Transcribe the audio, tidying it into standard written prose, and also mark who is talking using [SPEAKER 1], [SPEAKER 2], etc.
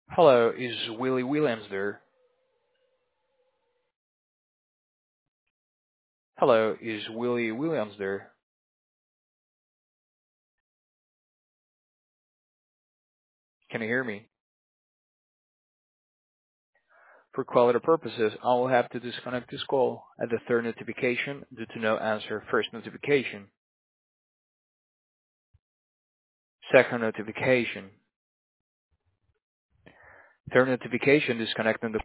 [SPEAKER 1] Hello, is Willie Williams there? Hello, is Willie Williams there? Can you hear me? For quality purposes, I will have to disconnect this call at the third notification due to no answer first notification. Second notification. Third notification disconnecting the